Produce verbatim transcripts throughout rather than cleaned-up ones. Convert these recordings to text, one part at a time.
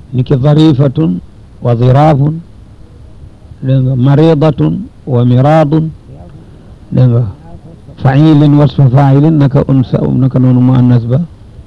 niki dharifatun wa dhirafun dégg nga maridatun wa miradun dégg nga failin wasfa failin naka unsa naka noonu muannas ba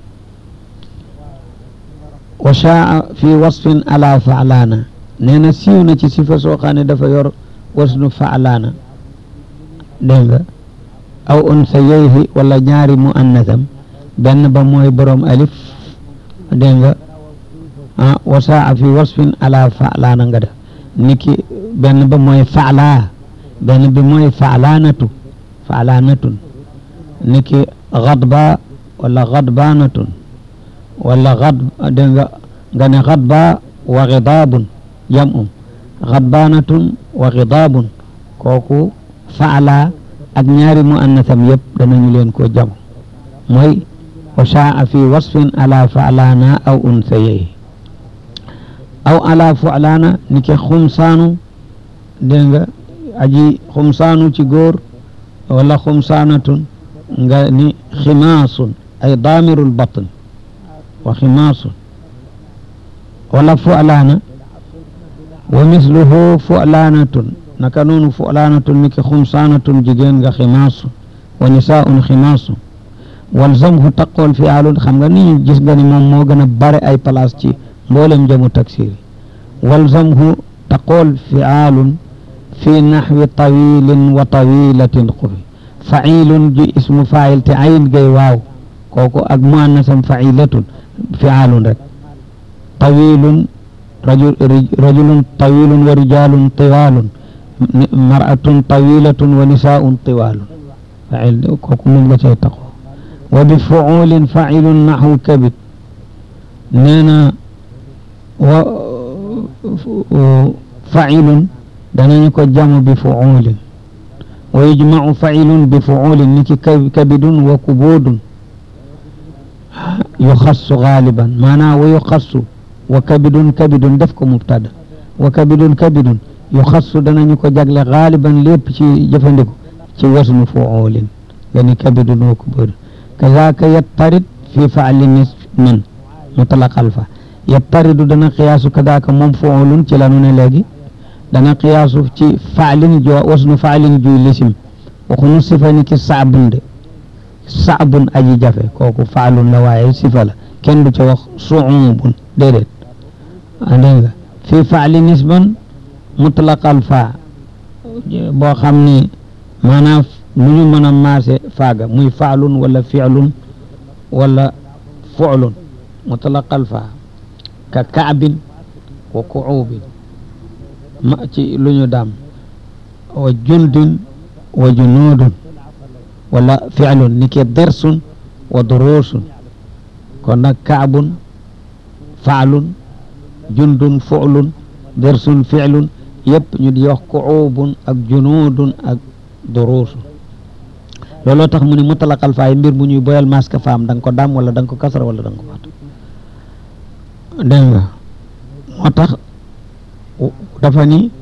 wa shaa fi wasfin ala fa'lana nee na siiw na ci sifa soo xam ne dafa yor wasnu fa'lana dégg nga aw unsa yeyhi wala ñaari muannasam benn ba mooy borom alif dégg nga ah wa shaa fi wasfin ala fa'lana nga def niki benn ba mooy fa'la benn bi mooy fa'lanatu fa'lanatun niki ghadba wala ghadbanatun wala ghad dégg nga nga ne ghadba wa ghidabun jam'u ghadbanatun wa ghidabun kooku fa'la ak ñaari muannasam yëpp danañu leen ko jam mooy wa sha'a fi wasfin ala fa'lana aw unsayyi aw ala fa'lana niki xumsaanu dégg nga aji xumsaanu ci góor wala xumsaanatun nga ni ximaasun ay daamirul batn wa ximaasun wala fa'lana wa misluhu fa'lanatun naka noonu fa'lanatun niki xumsaanatun jigéen nga ximaasun wa nisaaun ximaasun walzamhu taqool fi'aalun xam nga ni gis nga ni moom moo gën a bare ay place ci mboolem jamu taksir walzamhu taqool fi'aalun fi naxwi tawilin wa tawilatin xufi failun ji ismu fail te ayin gay waaw kooku ak muannasam failatun fi'aalun rek tawilun rajul rajulun tawilun wa rijalun tiwalun mar'atun tawilatun wa nisaa'un tiwalun fail kooku moom nga cay taqoo wa bi fu'ulin fa'ilun naxwu kabid nee na wa fa'ilun danañu ko jamu bi fu'ulin wa yujma'u fa'ilun bi fu'ulin niki kabidun wa kubudun yuxassu galiban maanaa wa yuxassu wa kabidun kabidun def ko mubtada wa kabidun kabidun yuxassu danañu ko jagle galiban lépp ci jëfandiku ci wasnu fu'ulin yani kabidun wa kubudun kazaaka yattarid fi fa'lin min mutlaqal fa yattaridu dana qiyaasu kazaaka moom fu'ulun ci lanu ne léegi dana qiyaasu ci fa'lin jo wasnu fa'lin juy lisim waxunu sifa ni ki saabun de saabun aji jafe kooku fa'lun la waaye sifa la kenn du ca wax su'ubun déedéet dégg nga fi fa'lin nisban mutlaqal fa boo xam ni maanaam lu ñu mën a maase faaga muy fa'lun wala fi'lun wala fu'lun mutlaqal fa ka ka'bin wa ku'ubin ma ci lu ñu daam wa jundin wa junudun wala fi'lun ni ke dersun wa durusun kon nag ka'bun fa'lun jundun fu'lun dersun fi'lun yëpp ñu di wax ku'ubun ak junudun ak durusun looloo tax mu ne mutlaqal faay mbir mu ñuy boyal maska faam da nga ko daam wala da nga ko kasara wala da nga ko faat dégg nga moo tax dafa ni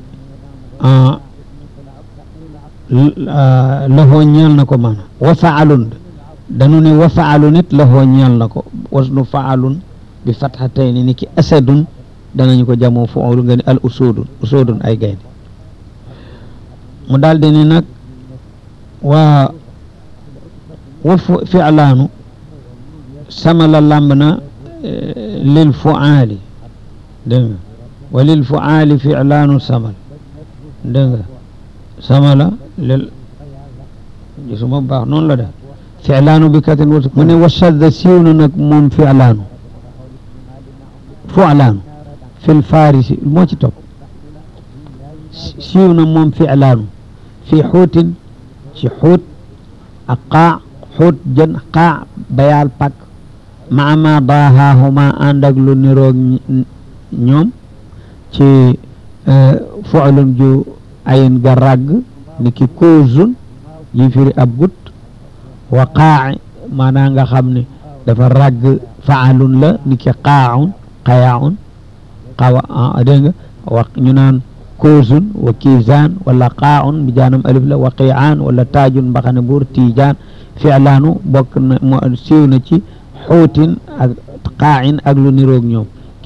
lahoo ñeel na ko maana wa fa'alun danu ne wa fa'alun it lahoo ñeel na ko wasnu fa'alun bi fathatayni ni ki asadun danañu ko jamoo fu'ul nga ni al usudun usudun ay gaynde mu daal di ni nag waa wa fi'laanu samala lamb na lil fu'aali dégg nga wa lil fu'aali fi'laanu samal dégg nga samala lil gisuma baax noonu la def fi'laanu bi katin wut mu ne wa shadda siiw na nag moom fi'laanu fu'laanu fil farisi moo ci topp siiw na moom fi'laanu fi xuutin ci xuut ak qaa xuut jën qaa bayaal pak ma ma baaxaahuma ànd ak lu niroog ñoom ci fu'lun ju ayin ga ràgg ni ki kuuzun yi firi ab gut wa qaa maanaa nga xam ne dafa ràgg fa'alun la ni ki qaa'un qayaa'un qawa dégg nga wa ñu naan kuuzun wa kiizaan wala qaa'un bi jaanam alif la wa qi'aan wala taajun mbaxane buur tiijaan fi'laanu bokk na moo siiw na ci xuutin ak qaa'in ak lu niroog ñoom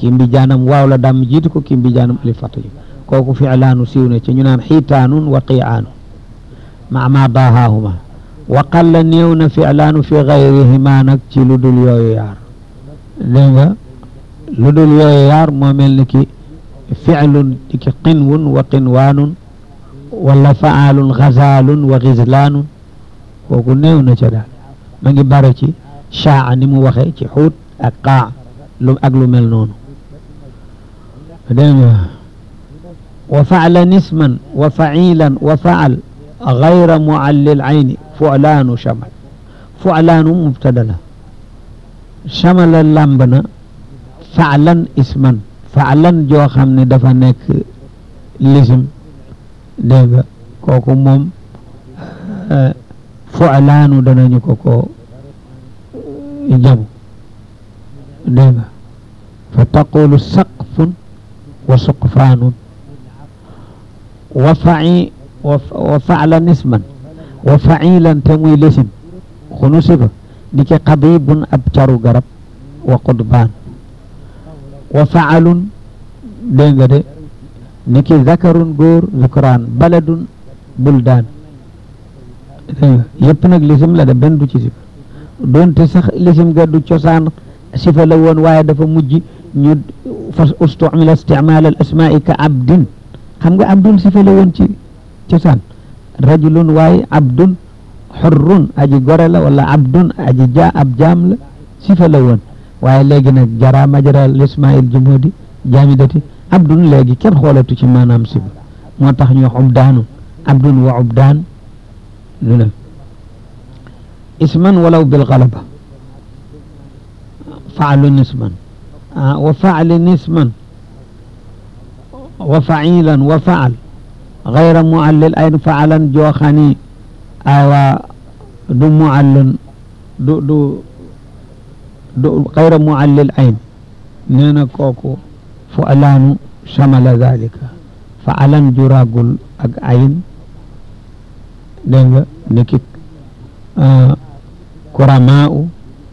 kii mbijaanam waaw la dam jiitu ko kii mbijaanam alif fatu ji kooku fi'laanu siiw na ci ñu naan xiitaanun wa qiyaanu ma ma daahaahuma wa qalla néew na fi'laanu fi gayrihima nag ci lu dul yooyu yaar dégg nga lu dul yooyu yaar moo mel ni ki fi'lun di ki qinwun wa qinwaanun wala fa'aalun gazaalun wa gizlaanun kooku néew na ca daal ma ngi bare ci shaa ni mu waxee ci xuut ak qaa lu ak lu mel noonu dégg nga wa fa'lan isman wa fa'ilan wa fa'al gayra mu'allil ayni fu'laanu shamal fu'laanu mubtada la shamala lamb na fa'lan isman fa'lan joo xam ne dafa nekk lisim dégg nga kooku moom fu'laanu danañu ko ko jamu dégg nga fa taqulu saqfun wa suqfaanun wa fa'i wa fa'lan isman wa fa'ilan te muy lisim xunu sifa di ki qadibun ab caru garab wa qudbaan wa fa'alun dégg nga de ni ki zakarun góor zukraan baladun buldaan yëpp nag lisim la de benn du ci sifa doonte sax lisim ga du cosaan sifa la woon waaye dafa mujj ñu fa ustumila istimaal al asmaai ka abdin xam nga abdun sifa la woon ci cosaan rajulun waaye abdun xurrun aji gore la wala abdun aji ja ab jaam la sifa la woon waaye léegi nag jara majara al ismail jumhudi jaamidati abdun léegi kenn xoolatu ci maanaam sifa moo tax ñu wax ubdaanu abdun wa ubdaan lu ne isman walaw bil galaba fa'lun isman wa fa'lin isman wa fa'ilan wa fa'al gayra mu'allil ayn fa'alan jooxani aywa du mu'allil du du du gayra mu'allil ayn nee na kooku fu'laanu shamala zalika fa'alan juragul ak ayn dégg nga niki kuramaa'u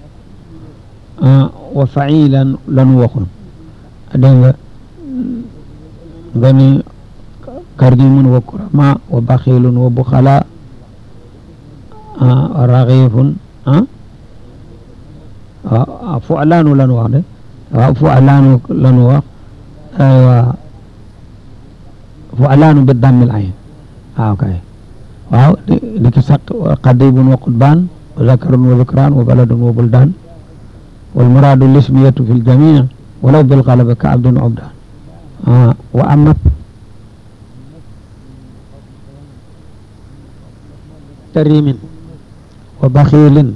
wa fa'ilan lanu waxoon dégg nga nga ni karimun wa kurama wa baxilun wa buxala raxiifun fu'laanu lanu wax de waaw fu'laanu lanu wax aywa fu'laanu bi dammil ayn waaw kay waaw di ki saq qadibun wa qudbaan wa zakarun wa zukraan wa baladun wa buldaan wal muraadu lismiyatu fi ljamii walaw bil galaba ka abdun ubdaan wa amma karimin wa baxiilin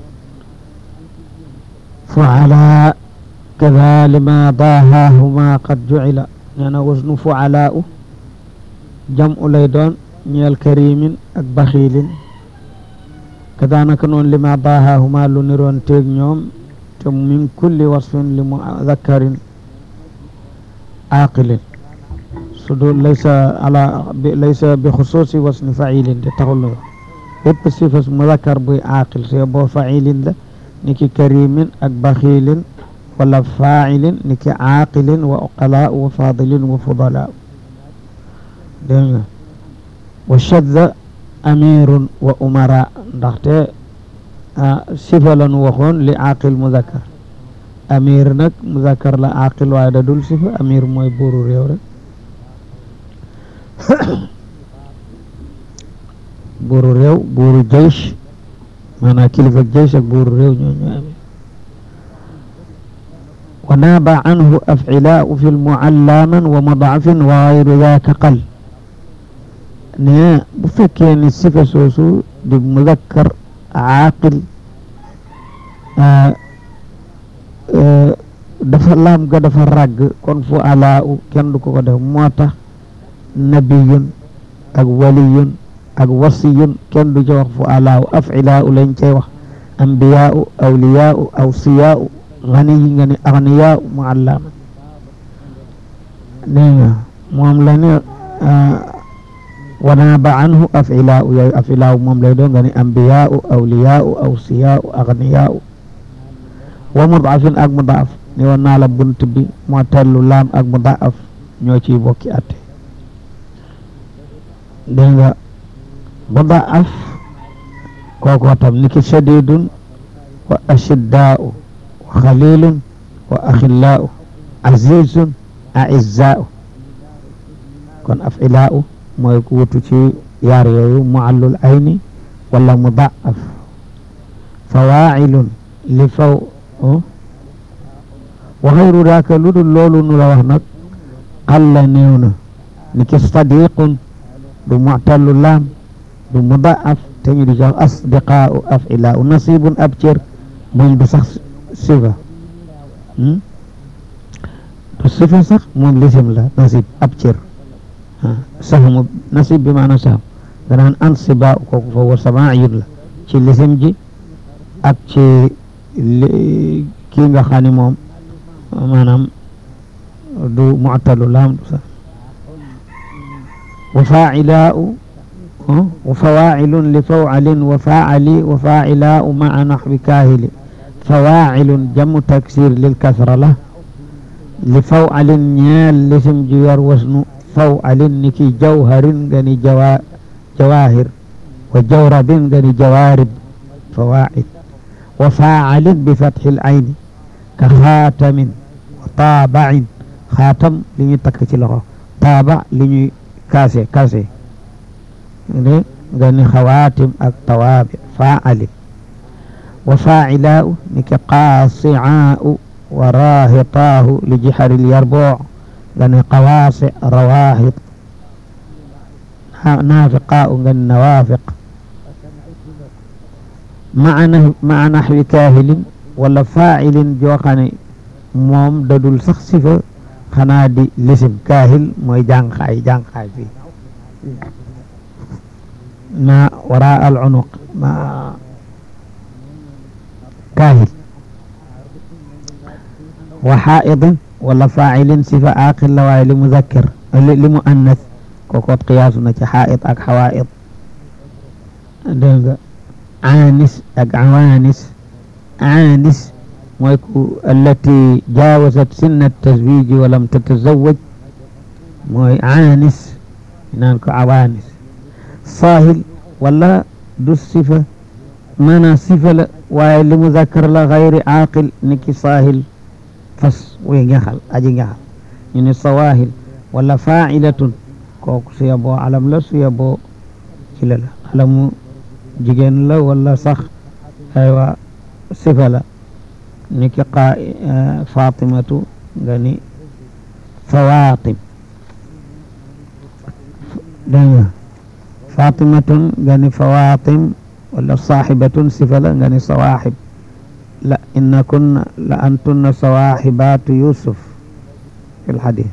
fu'alaa kadaa lima daahaahuma qad jucila nee na wasnu fu'alaa'u jam'u lay doon ñeel karimin ak baxiilin kadaanaka noonu lima daahaahuma lu niroon teeg ñoom te min kulli wasfin li mudakkarin aaqilin su dul laysa ala laysa bi xusuusi wasni failin te taxul la bépp sifas mudakkar buy aaqil te boo failin la ni ki karimin ak baxiilin wala failin ni ki aaqilin wa uqalaa wa fadilin wa fudalaa dégg nga wa shadda amirun wa umara ndaxte sifa la nu waxoon li aaqil mudakkar amir nag mudakkar la aaqil waaye da dul sifa amir mooy buuru réew rek buuru réew buuru jaysh maanaam kilifa jaysh ak buuru réew ñoo ñoo amir wa naaba anhu afcilaau fi lmucallaman wa madacfin wa gayru daaka qal ne bu fekkee ni sifa soosu di mudakkar aaqil dafa laam ga dafa ràgg kon fu alaau kenn du ko ko def moo tax nabiyun ak waliyun ak wasiyun kenn du ca wax fu alaau afcilaau lañ cay wax ambiyaau awliyaau awsiyaau ganiyi nga ni agniyaau muallama dégg nga moom la ne wanaaba anhu afcilaau yooyu afcilaau moom lay doon nga ni ambiyaau awliyaau awsiyaau agniyaau wa mudafin ak mudaaf ni woon naa la bunt bi moo tellu laam ak mudaaf ñoo ciy bokki atte dégg nga mudaaf kookoo tam ni ki shadidun wa ashiddaa'u wa xalilun wa axillaa'u azizun aizzaa'u kon afilaa'u mooy ku wutu ci yaar yooyu muallul ayni wala mudaaf fawaa'ilun li faw wa xayru daaka lu dul loolu nu la wax nag qalla néew na ni ki sadiqun du mu'tallu laam du mudaaf te ñu di jox asdiqaa'u afilaa'u nasibun ab cër moom du sax sifa du sifa sax moom lisim la nasib ab cër sahmu nasib bi maana sahm nga naan ansiba kooku fa wa samaayun la ci lisim ji ak ci kii nga xam ne moom maanaam du mu'talu laam du sax wa faa'ilaa'u wa fawaa'ilun li faw'alin wa faa'ali wa faa'ilaa'u ma'a nahwi kaahili fawaa'ilun jamu taksir lil kasra la li faw'alin ñeel lisim ji yor wasnu faw'alin ni ki jawharin nga ni jawa jawahir wa jawrabin nga ni jawarib fawaa'il wa faa'alin bi fathil ayni ka xaatamin wa taaba'in xaatam li ñuy takk ci loxo taaba li ñuy kaase kaase nga ni xawaatim ak tawaabi faa'alin wa faa'ilaa'u ni ki qaasi'aa'u wa raahitaahu li jiharil yarboo nga ni qawaasi rawaahit naafiqaa'u nga ni nawaafiq ma'a nahwi kaahilin wala faa'ilin joo xam ne moom dadul sax sifa xanaa di lisim kaahil mooy jànqaay jànqaay fii ma waraa al unuq ma kaahil wa xaa'idin wala faa'ilin sifa aaqil la waaye li muzakkar li muannas kookoot qiyaasu na ci xaa'id ak xawaa'id dégg nga aanis ak awaanis aanis mooy ku allati jaawasat sinna tazwiji wa lam tatazawwaj mooy aanis naan ko awaanis saahil wala du sifa maanaam sifa la waaye li muzakkar la gayri aaqil niki saahil fas wuy ngexal aji ngexal ñu ne sawaahil wala faa'ilatun kooku su yaboo alam la su yaboo ci la la alamu jigéen la wala sax aywa sifa la niki qa fatimatu nga ni fawaatim dégg nga fatimatun nga ni fawaatim wala saaxibatun sifa la nga ni sawaaxib la inna kunna la antunna sawaaxibaatu yusuf fi lxadis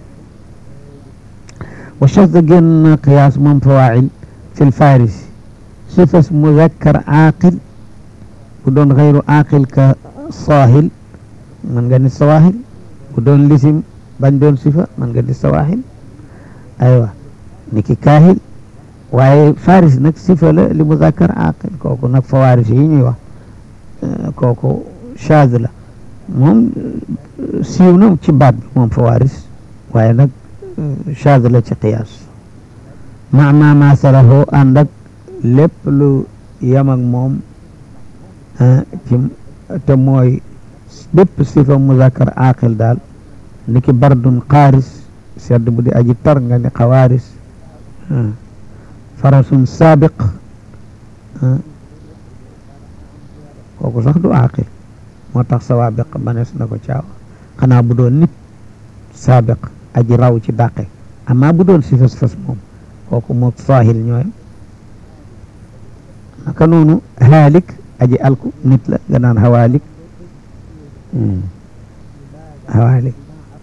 wa shadda génn qiyaas moom fawaa'il fi lfarisi sifas muzakkar aaqil bu doon xayru aaqil ka saahil man nga ni sawaahil bu doon lisim bañ doon sifa man nga ni sawaahil aywa niki kaahil waaye faris nag sifa la li muzakkar aaqil kooku nag fawaris yi ñuy wax kooku shaaz la moom siiw na ci baat bi moom fawaris waaye nag shaaz la ci qiyaas ma ma masalahu ànd ak lépp lu yam ak moom ci te mooy bépp sifa muzakkar aaqil daal niki bardun qaaris sedd bu di aji tar nga ni xawaaris farasun saabiq kooku sax du aaqil moo tax sawaabiq banees na ko caaw xanaa bu doon nit saabiq aji raw ci dàqe amma bu doon sifas fas moom kooku mook saahil ñooy naka noonu haalik aji alku nit la nga naan hawaalik hawaalik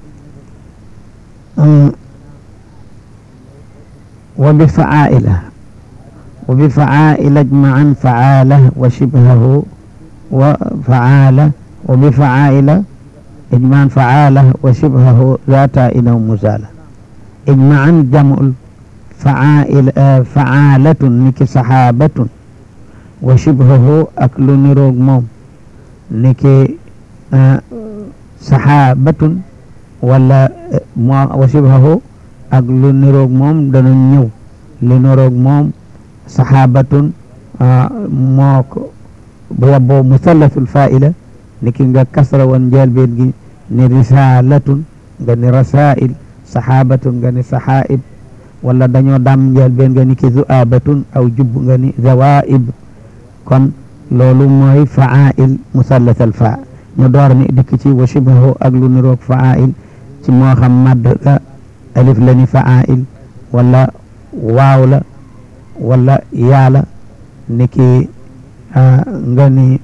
wa bi fa'aa'ila wa bi fa'aa'ila ijma'an fa'aala wa shibhahu wa fa'aala wa bi fa'aa'ila ijma'an fa'aala wa shibhahu zaata inaw muzaala ijma'an jam'ul fa'aa'ila fa'aalatun niki saxaabatun wa shibhahu ak lu niroog moom niki saxaabatun wala moo wa shibhahu ak lu niroog moom dana ñëw lu niroog moom saxaabatun moo ko bu yaboo musallasul faa'ila ni ki nga kasra woon njëlbeen gi ni risaalatun nga ni rasaa'il saxaabatun nga ni saxaa'ib wala dañoo dam njëlbeen nga ni ki zu'aabatun aw jubb nga ni zawaa'ib kon loolu mooy fa'aa'il musallasal faa ñu door ni dikk ci wa shibhahu ak lu niroog fa'aa'il ci moo xam madd ga alif la ni fa'aa'il wala waaw la wala yaala ni ki nga ni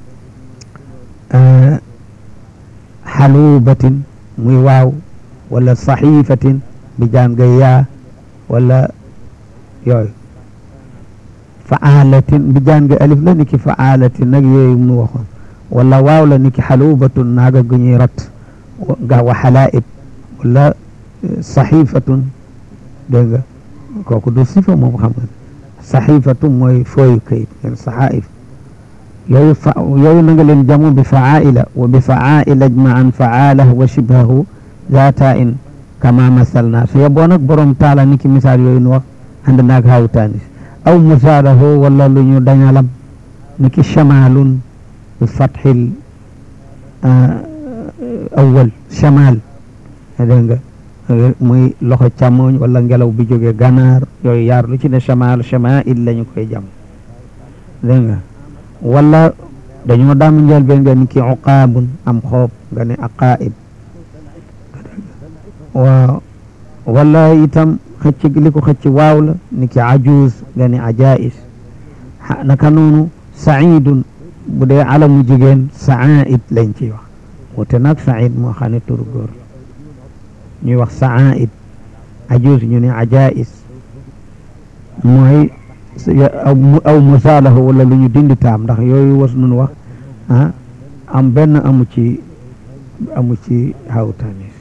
xaluubatin muy waaw wala saxiifatin bi jaan nga yaa wala yooyu faalatin bi jaan nga alif la ni ki faalatin nag yooyu mu waxoon wala waaw la ni ki xaluubatun naaga gu ñuy rat nga wa xalaa'ib wala saxiifatun dégg nga kooku du sifa moom xam nga saxiifatu mooy fooyu kayit ngeen saxaa'if yooyu fa yooyu na nga leen jamu bi fa'aa'ila wa bi fa'aa'ila ajma'an fa'aalahu wa shibhahu zaata'in kama masalna su yeboo nag borom taala ni ki misaal yooyu nu wax ànd naag hawtaanis aw musaadahu wala lu ñu dañalam ni ki chamalun bi fathil awwal chamal dégg nga muy loxo càmmoñ wala ngelaw bi jógee ganaar yooyu yaar lu ci ne chamal chamail la ñu koy jam dégg nga wala dañoo daam njël be nga ni ki uqaabun am xoob nga ne aqaib waaw wala itam xëcc li ko xëcc waaw la ni ki ajuuz nga ne ajaais naka noonu saidun bu dee alamu jigéen saaid lañ ciy wax wute nag said moo xam ne turu góor ñuy wax saaid ajuuz ñu ne ajais mooy aw musaalahu wala lu ñu dindi taam ndax yooyu was nun wax ah am benn amu ci amu ci hawtanis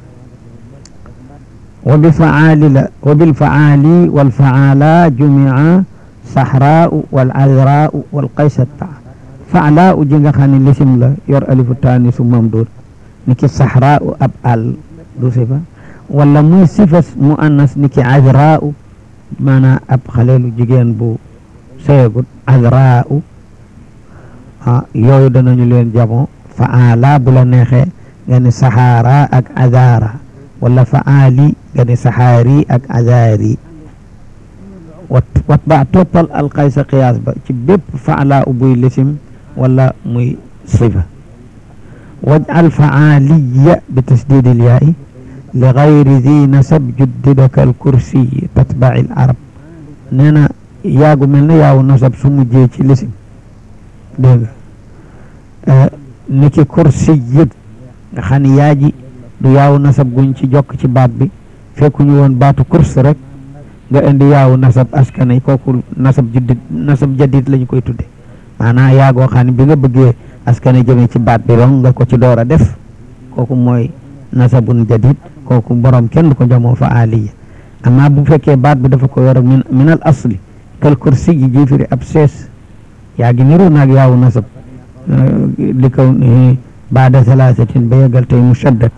wa bi faali la wa bil faali wal faala jumia sahraau wal azraau wal qaysata faala u ji nga xam ne lisim la yor alifu taanisu mamduud ni ki sahraau ab àll du sifa wala muy sifa mu annas ni ki azraau maanaam ab xaleelu jigéen bu seegut azraau ah yooyu danañu leen jamo faala bu la neexee nga ni saxaara ak azara wala faali nga ni saxaari ak azari wat wat ba toppal alqaysa qiyaas ba ci bépp faala u buy lisim wala muy sifa waj'al faaliya bi tasdidil yaa'i li gayri zi nasab juddida kal kursi tatbaci l arab nee na yaagu mel na yaawu nasab su mujjee ci lisim dégg nga ni ki kursi yit nga xam ne yaa ji du yaawu nasab guñ ci jokk ci baat bi fekkuñu woon baatu kurs rek nga indi yaawu nasab askane kooku nasab juddit nasab jadid lañu koy tudde maanaam yaagoo xam ne bi nga bëggee askane jëmee ci baat bi rong nga ko ci door a def kooku mooy nasabun jadid kooku borom kenn du ko jamoo fa aliya amma bu fekkee baat bi dafa ko yor min min al asli kal kursi ji jiifiri ab sees yaa gi niru naag yaawu nasab li kaw baada salaasatin ba yegal tey mushaddad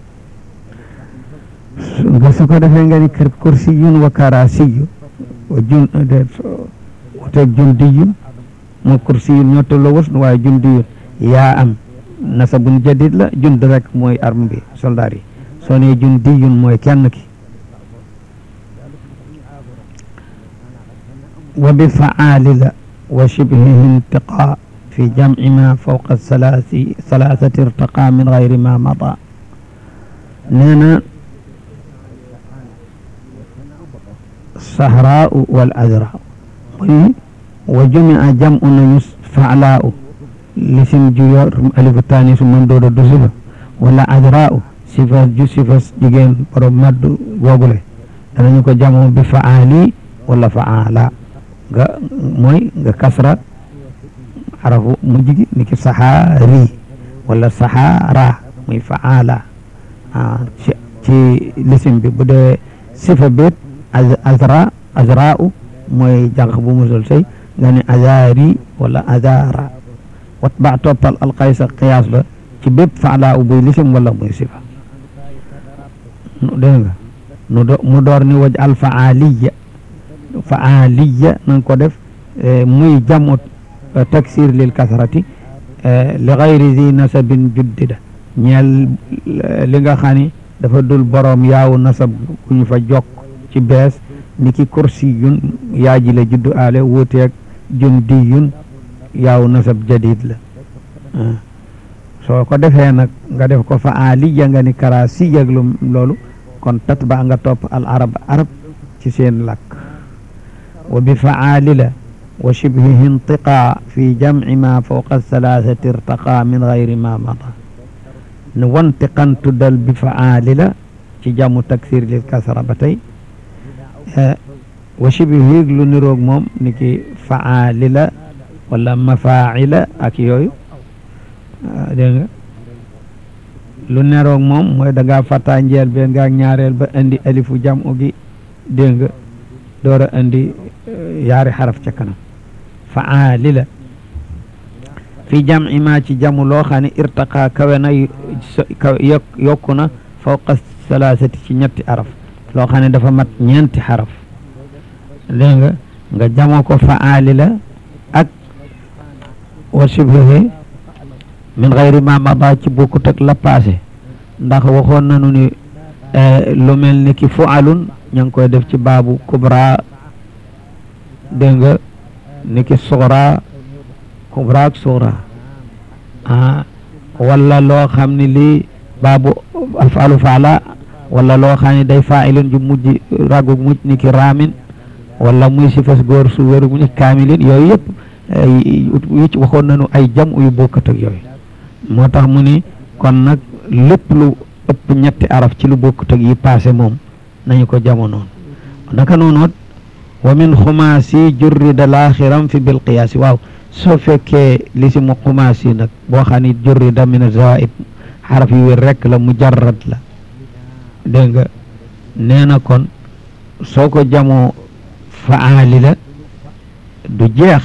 nga su ko defee nga ni kër kursiyun wa karasiyu wa jun wuteeg jundiyun moo kursiyun ñoo tolloo was waaye jundiyun yaa am nasabun jadid la jund rek mooy arme bi soldat yi soo nee jundiyun mooy kenn ki wa bi faali la wa shibhihi intiqa fi jamci ma fawqa salaasi salaasati irtaqa min gayri ma mada nee na sahraau wal azraau muy wa jumia jam'u nañu faalaau lisim ju yor alifu taani su mam dooda du sifa wala azraau sifa ju sifa jigéen borom maddu googule danañu ko jamoo bi faali wala faala nga mooy nga kasra xarafu mujj gi ni ki saxaari wala saxaara muy faala ci ci lisim bi bu dee sifa beet azra azraau mooy jànq bu musul sëy nga ne azari wala azara wat ba toppal alqaysa qiyaas la ci bépp faala u buy lisim wala muy sifa dégg nga nu do mu door ni waj al faaliya faaliya na nga ko def muy jamu taksir lil kasrati li gayri zi nasabin juddida ñeel li nga xam ni dafa dul boroom yaawu nasab ku ñu fa jokk ci bees ni ki kursi yun yaa ji la juddu aale wuuteeg jun di yun yaawu nasab jadid la soo ko defee nag nga def ko faaliya nga ni karasi yëg lu loolu kon tat ba nga topp al arab arab ci seen làkk wa bi faali la wa shibhihi intiqaa fi jamci ma fawqa thalathati irtaqa min gayri ma mada ne wantiqan tuddal bi faali la ci jamu taksir lil kasra ba tey wa shibhihi lu niroog moom ni ki faali la wala mafaila ak yooyu dégg nga lu neroog moom mooy da ngaa fàttaa njeel be nga ñaareel ba indi alifu jam u gi dégg nga door a indi yaari xaraf ca kanam faali la fi jam ima ci jamu loo xam ne irtaqa kawe na yokku na fawqa salaasati ci ñetti araf loo xam ne dafa mat ñeenti xaraf dégg nga nga jamoo ko faali la ak wa shibhihi min gayri ma mada ci bokkut ak la passé ndax waxoon nañu ni lu mel ni ki fualun ña ngi koy def ci baabu kubra dégg nga ni ki sugra kubra ak sugra ah wala loo xam ne lii baabu afalu faala wala loo xam ne day failun ju mujj ragu mujj ni ki raamin wala muy si fas góor su wéru mu ni kaamilin yooyu yëpp yu ci waxoon nañu ay jam yu bokkut ak yooyu moo tax mu ni kon nag lépp lu ëpp ñetti araf ci lu bokkut ak yi passé moom nañu ko jamo noonu naka noonoot wa min xumaasi jurrida laaxiram fi bil qiyaasi waaw soo fekkee li si mu xumaasi nag boo xam ni jurrida min zawaid xaraf yu wér rekk la mujarrad la dégg nga nee na kon soo ko jamoo faali la du jeex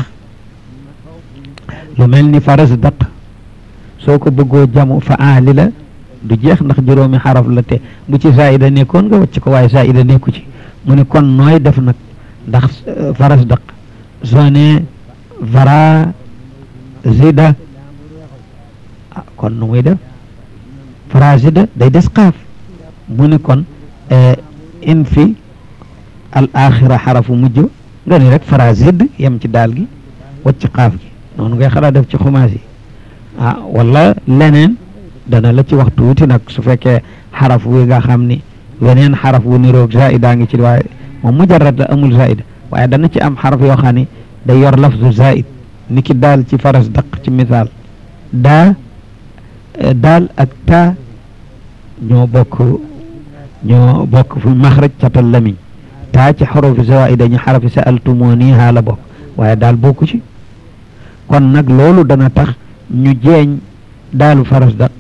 lu mel ni faras daq soo ko bëggoo jamu faali la du jeex ndax juróomi xaraf la te bu ci zaida nekkoon nga wacc ko waaye zaida nekku ci mu ne kon nooy def nag ndax faras daq soo ne vara zida ah kon nu muy def fara zida day des xaaf mu ne kon in fi al axira xarafu mujj nga ni rek fara zid yem ci daal gi wacc xaaf gi noonu ngay xalaat def ci xumaas yi ah wala leneen dana la ci wax tuuti nag su fekkee xaraf wi nga xam ni weneen xaraf wu niroog zaida ngi ci waaye moom mujarrad la amul zaida waaye dana ci am xaraf yoo xam ni day yor lafzu zaid ni ki daal ci faras daq ci misaal daa daal ak taa ñoo bokk ñoo bokk fu maxraj catal lamiñ taa ci xarufi zaida ñu xarafi sa'altumuni haa la bokk waaye daal bokku ci kon nag loolu dana tax ñu jeeñ daalu faras daq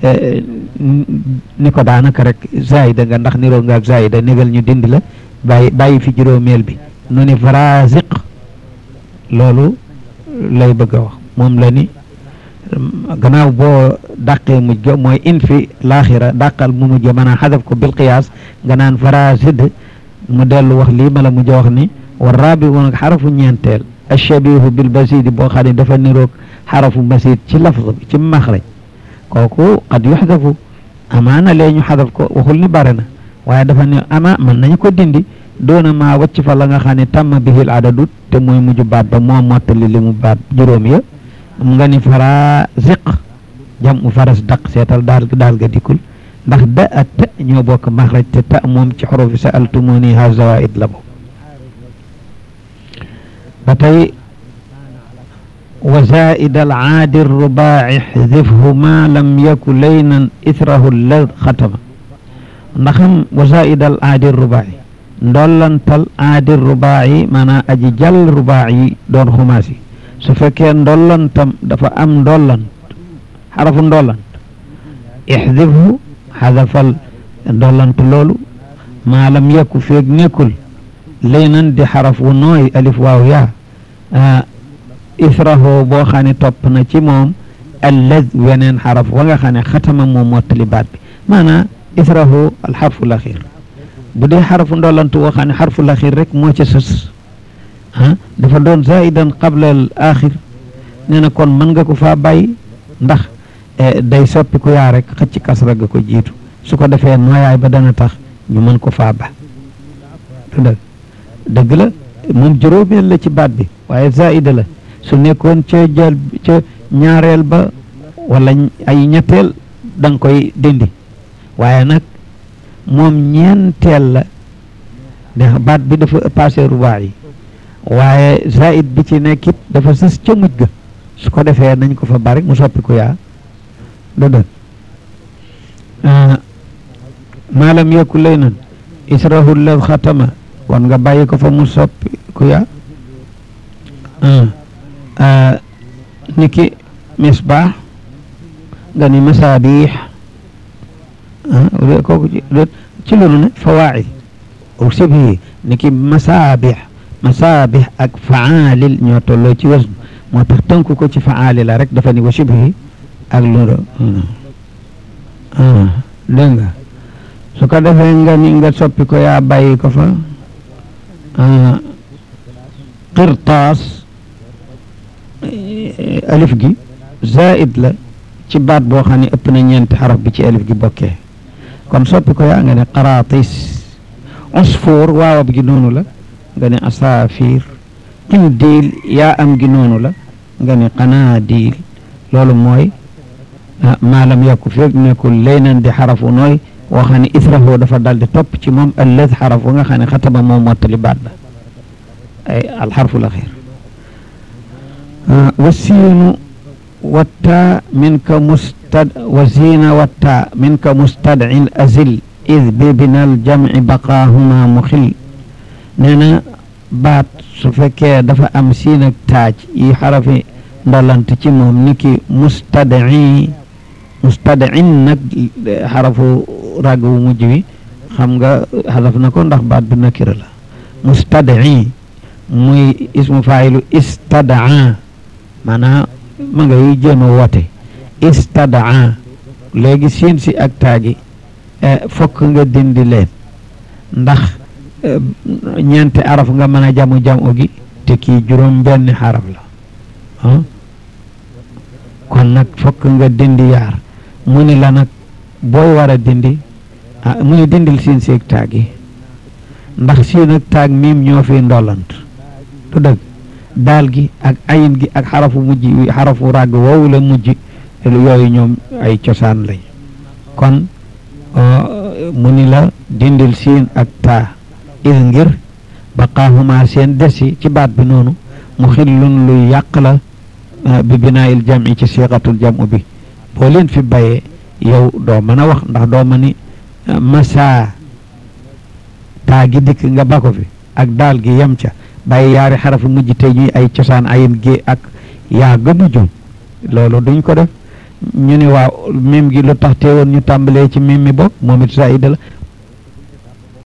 ni ko daanaka rek zaida nga ndax niroo nga ak zaida négal ñu dindi la bàyyi bàyyi fi juróomeel bi nu ni faraziq loolu lay bëgg a wax moom la ni gannaaw boo dàqee mujj ga mooy in fi laaxira dàqal mu mujj maanaam xadaf ko bil qiyaas nga naan farazid mu dellu wax lii ma la mujj wax ni wa rabi woon ak xarafu ñeenteel ashabihu bil basidi boo xam ne dafa niroog xarafu basid ci lafz bi ci maxraj kooku qad yuxdafu amaana lee ñu xadaf ko waxul ni bare na waaye dafa ne ama mën nañu ko dindi doona maa wacc fa la nga xam ne tàmm bihil adadut te mooy mujj baat ba moo mottali li mu baat juróom ya mu nga ni fara ziq jam u faras daq seetal daal daal ga dikkul ndax da ak ta ñoo bokk maxraj te ta moom ci xurufi sa'altumuni ha zawaid la bokk ba tey wa zaid al aadi rubai xdifhu ma lam yaku laynan ithrahu la xatama ndaxam wa zaid al aadi rubai ndollantal aadi rubai maanaam aji jàll rubai doon xumaasi su fekkee ndollantam dafa am ndollant xarafu ndollant ixdifhu xadafal ndollant loolu maa lam yaku feeg nekkul laynan di xaraf wu nooy alif waaw yaa israho boo xam ne topp na ci moom allad weneen xaraf wa nga xam ne xatama moo mottali baat bi maanaam israhu alxarfu laxir bu dee xarfu ndolantu woo xam ne xarfu laxir rek moo ca sës ah dafa doon zaidan qabla al axir nee na kon mën nga ko faa bàyyi ndax day soppi ku yaa rek xëcc kasra ga ko jiitu su ko defee nooyaay ba dana tax ñu mën ko faa ba dëgg dëgg la moom juróomeel la ci baat bi waaye zaida la su nekkoon ca jël ca ñaareel ba wala ay ñetteel da nga koy dindi waaye nag moom ñeenteel la ndax baat bi dafa passé rubaa yi waaye zaid bi ci nekkit dafa sës ca mujj ga su ko defee nañ ko fa bari mu soppi ku yaa dëgg maalam yekku lay nan israhu la xatama kon nga bàyyi ko fa mu soppi ku yaa niki misbaax nga ni masaabix kooku ci loolu ne fawaa'il aw sibhi niki masaabix masaabix ak fa'aalil ñoo tolloo ci wasn moo tax tënku ko ci fa'aalil la rek dafa ni wa shibhi ak loolu dégg nga su ko defee nga ni nga soppi ko yaa bàyyi ko fa qirtaas alif gi zaid la ci baat boo xam ne ëpp na ñeenti xaraf bi ci alif gi bokkee kon soppi ko yaa nga ne qaratis usfuur waawab gi noonu la nga ne asaafir qindiil yaa am gi noonu la nga ne qanaadiil loolu mooy maalam yàkku feeg nekkul laynan di xarafu nooy woo xam ne israhu dafa dal di topp ci moom allad xaraf wa nga xam ne xatama moom mottali baat ba ay alxarfu laxir wasiinu wattaa minka mustad wasiina wattaa minka mustadcin azil id bi binal jamci baqaahuma muxil nee na baat su fekkee dafa am siin ak taaj yi xarafi ndolant ci moom niki mustadci mustadcin nag xarafu ràgg wu mujj wi xam nga xadaf na ko ndax baat bi nakira la mustadci muy ismu faayilu istadaa maanaam ma ngay jéem a woote istadaa léegi siin si ak taagi fokk nga dindi leen ndax ñeenti araf nga mën a jamu jamu gi te kii juróom benn xaraf la kon nag fokk nga dindi yaar mu ni la nag booy war a dindi ah mu ni dindil siin si ak taagi ndax siin ak taag miim ñoo fi ndolant du dëgg daal gi ak ayin gi ak xarafu mujj wi xarafu ràgg woowu la mujj yooyu ñoom ay cosaan lañ kon mu ni la dindil siin ak taa is ngir baqaahuma seen desi ci baat bi noonu mu xillun luy yàq la bi binaayil jam'i ci siixatul jam'u bi boo leen fi bayee yow doo mën a wax ndax doo ma ni masaa taa gi dikk nga ba ko fi ak daal gi yem ca bàyyi yaari xarafu mujj te ñuy ay cosaan ayin gi ak yaa ga mujjoon loolu duñ ko def ñu ne waaw mim gi lu tax teewoon ñu tàmbalee ci mim mi bokk moom it zaida la